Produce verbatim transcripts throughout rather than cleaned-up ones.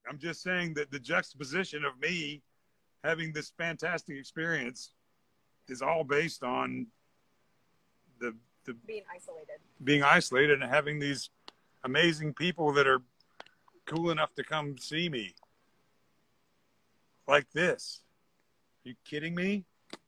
I'm just saying that the juxtaposition of me having this fantastic experience is all based on the, the being isolated, being isolated and having these amazing people that are cool enough to come see me like this. Are you kidding me?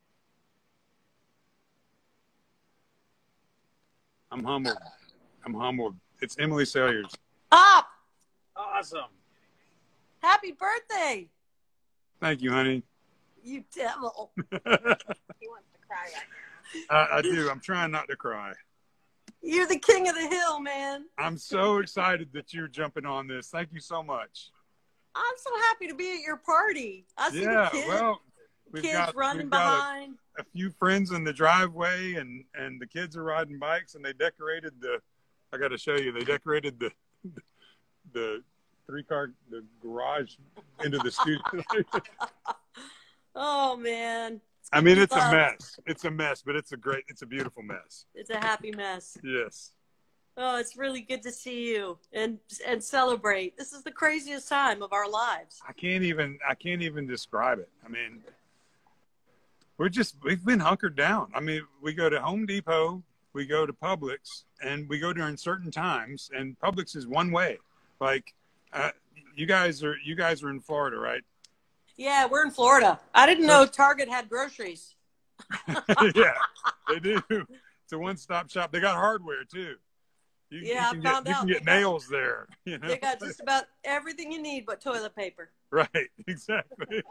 I'm humbled. I'm humbled. It's Emily Salyers. Up! Awesome. Happy birthday! Thank you, honey. You devil. he wants to cry right now. I, I do. I'm trying not to cry. You're the king of the hill, man. I'm so excited that you're jumping on this. Thank you so much. I'm so happy to be at your party. I see Yeah, the kids, well, we've kids got, running we've got behind. A, a few friends in the driveway, and, and the kids are riding bikes, and they decorated the, I got to show you, they decorated the, the three car, the garage into the studio. Oh, man. I mean, it's love. a mess. It's a mess, but it's a great, it's a beautiful mess. It's a happy mess. Yes. Oh, it's really good to see you and and celebrate. This is the craziest time of our lives. I can't even, I can't even describe it. I mean, we're just, we've been hunkered down. I mean, we go to Home Depot, we go to Publix, and we go during certain times, and Publix is one way. Like, uh, you guys are, you guys are in Florida, right? Yeah, we're in Florida. I didn't know Target had groceries. Yeah, they do. It's a one-stop shop. They got hardware too. You, Yeah, you can I found get, you out. can get They got- nails there. You know? They got just about everything you need but toilet paper. Right, exactly.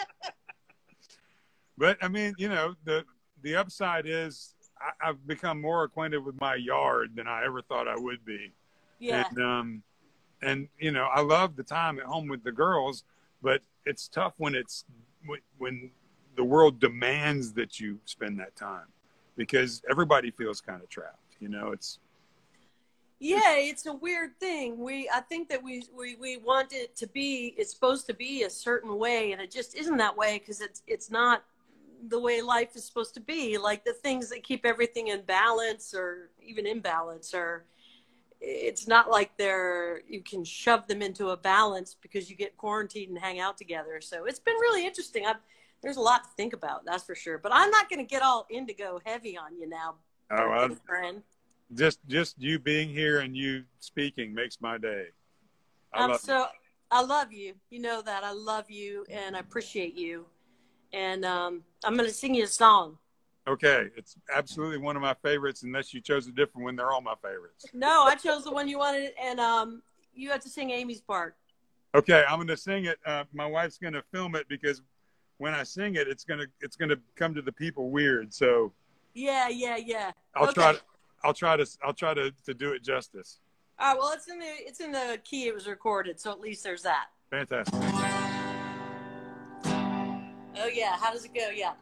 But I mean, you know, the the upside is I, I've become more acquainted with my yard than I ever thought I would be. Yeah. And um, and you know, I love the time at home with the girls, but it's tough when it's when the world demands that you spend that time, because everybody feels kind of trapped. You know, it's Yeah, it's a weird thing. We, I think that we, we, we want it to be, it's supposed to be a certain way, and it just isn't that way because it's, it's not the way life is supposed to be. Like the things that keep everything in balance or even imbalance, or it's not like they're, you can shove them into a balance because you get quarantined and hang out together. So it's been really interesting. I've, there's a lot to think about, that's for sure. But I'm not going to get all indigo heavy on you now, oh, I, friend. just just you being here and you speaking makes my day. I I'm love so you. I love you. You know that I love you and I appreciate you. And um, I'm going to sing you a song. Okay, it's absolutely one of my favorites. Unless you chose a different one, they're all my favorites. No, I chose the one you wanted, and um, you have to sing Amy's part. Okay, I'm going to sing it. Uh, my wife's going to film it because when I sing it, it's going to it's going to come to the people weird. So Yeah, yeah, yeah. I'll Okay. try to I'll try to I'll try to, to do it justice. All right. Well, it's in the it's in the key it was recorded, so at least there's that. Fantastic. Oh yeah. How does it go? Yeah.